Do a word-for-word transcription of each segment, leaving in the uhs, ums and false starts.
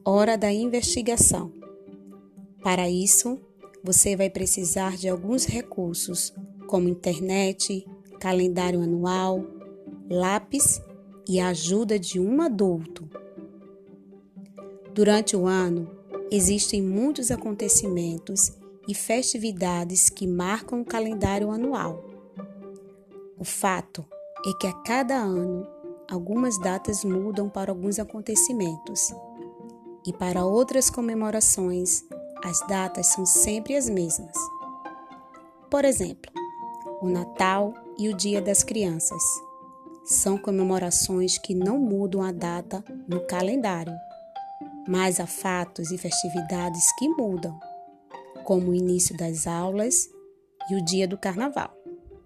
Hora da investigação. Para isso, você vai precisar de alguns recursos, como internet, calendário anual, lápis e a ajuda de um adulto. Durante o ano, existem muitos acontecimentos e festividades que marcam o calendário anual. O fato é que a cada ano, algumas datas mudam para alguns acontecimentos e para outras comemorações, as datas são sempre as mesmas. Por exemplo, o Natal e o Dia das Crianças são comemorações que não mudam a data no calendário, mas há fatos e festividades que mudam, como o início das aulas e o Dia do Carnaval.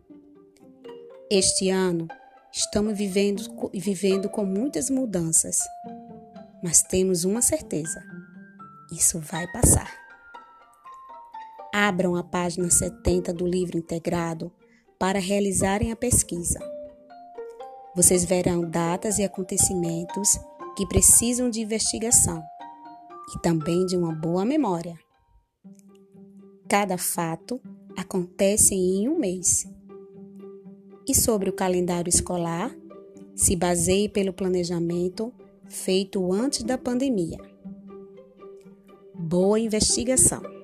Este ano, estamos vivendo, vivendo com muitas mudanças, mas temos uma certeza: isso vai passar. Abram a página setenta do livro integrado para realizarem a pesquisa. Vocês verão datas e acontecimentos que precisam de investigação e também de uma boa memória. Cada fato acontece em um mês. E sobre o calendário escolar, se baseie pelo planejamento feito antes da pandemia. Boa investigação!